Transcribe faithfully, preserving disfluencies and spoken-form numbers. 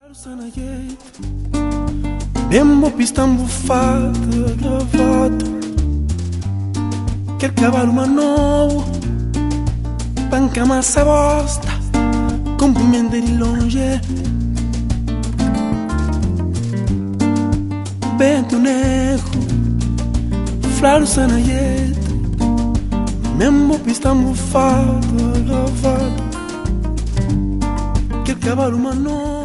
Bembo pistão bufado, gravado. Quer cavalo manovo, panca massa bosta, cumprimento de longe. Bento negro, flaro sanayete. Bembo pistão bufado, gravado. Quer cavalo manovo.